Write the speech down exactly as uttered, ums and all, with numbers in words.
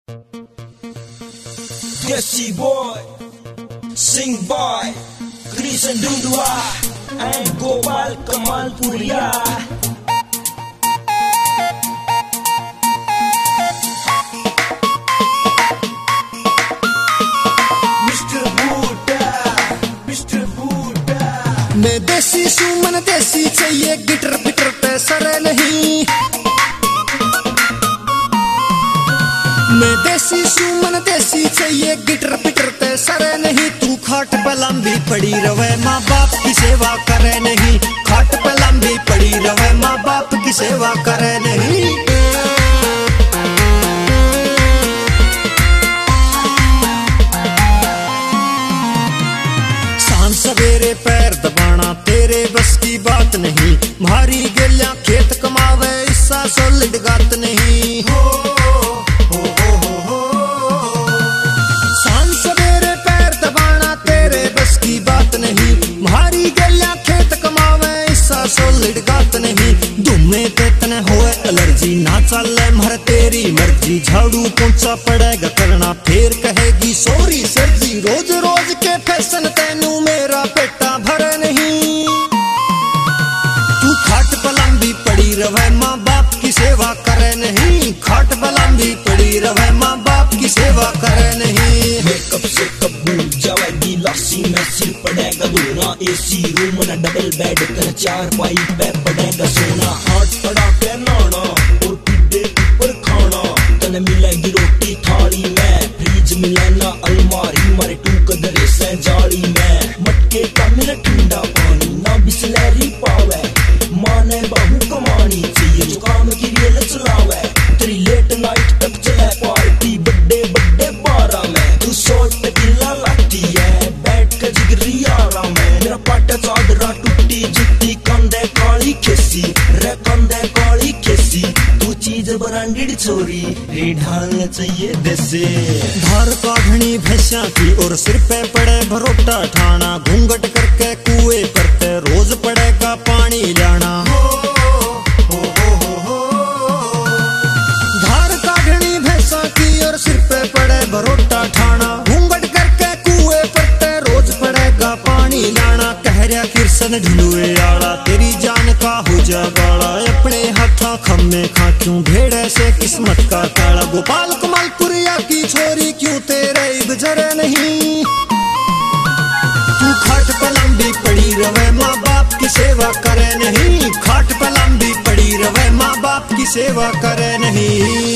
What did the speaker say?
Desi boy, sing boy, Krishna Dudua, and Gopal Kamal Puria. Mister Buddha, Mister Buddha. मैं देसी सुमन देसी चाहिए गिटर पिटर पे सर नहीं। मैं देसी सुमन देसी चाहिए गिटर पिटर पे सर नहीं। तू खाट पे लंबी पड़ी रवे माँ बाप की सेवा करे नहीं। खाट पे लंबी पड़ी रवे माँ बाप की सेवा करे नहीं। शाम सवेरे पैर दबाना तेरे बस की बात नहीं। भारी गेलियां खेत कमावे इस्सा सोलिड गात नहीं। हो हो हो हो हो शाम सवेरे पैर दबाना तेरे बस की बात नहीं। भारी गेलियां खेत कमावे इस्सा सोलिड गात नहीं। धुमे ते तने होए एलर्जी ना चले मर तेरी मर्जी। झाड़ू पोंछा पड़ेगा करना फिर कहेगी सॉरी सर जी। रोज रोज के फैशन तेनू मेरा पेटा भरे नहीं। तू खाट पे लंबी पड़ी रवे माँ बाप की सेवा करे नहीं। खाट पे लंबी पड़ी रवे माँ बाप की सेवा करे नहीं। मेकअप से कबूल जाएगी लासी में सिर पड़ेगा दूना। एसी रूम ना डबल बेड कर चार पाई पे पड़ेगा सोना। हाथ पड़ा के नाना और पीढ़े ऊपर खाना। तने मिलेगी रोटी थाली में फ्रिज मिले ना अलमारी। मारे टू कदरे से जाली में मटके का मिले ठंडा पानी। ना बिस्लरी पावे माने बहु कमानी चाहिए जो काम की रियल चलावे। तेरी लेट नाइट तक चले पार्टी बड्डे बड्डे बारह में। तू सोच पे गिल्ला लाती है बैठ कर जिगरी आराम में। मेरा पाटा चादरा टूटी जुत्ती कंधे काली खेसी रे कंधे काली खेसी। तू चीज ब्रांडेड छोरी रे ढालना चाहिए देसे। धार काढ़नी भैंसा की और सिर पे पड़े भरोटा ठाना। घूंघट करके कुएं करते रोज पड़ेगा पानी लाना। धार काढ़नी भैंसा की और सिर पे पड़े भरोटा ठाना। घूंघट करके कुएं करते रोज पड़ेगा पानी लाना। कह रहा किरसन ढिलुए आला तेरी जान का हो जा गाला। अपने हाथा खम्मे खा क्यों भेड़े से किस्मत का ताला। गोपाल कमाल पुरिया की छोरी क्यों तेरे गुजरे नहीं। तू खाट पे लंबी पड़ी रवे माँ बाप की सेवा करे नहीं। खाट पे लंबी पड़ी रवे माँ बाप की सेवा करे नहीं।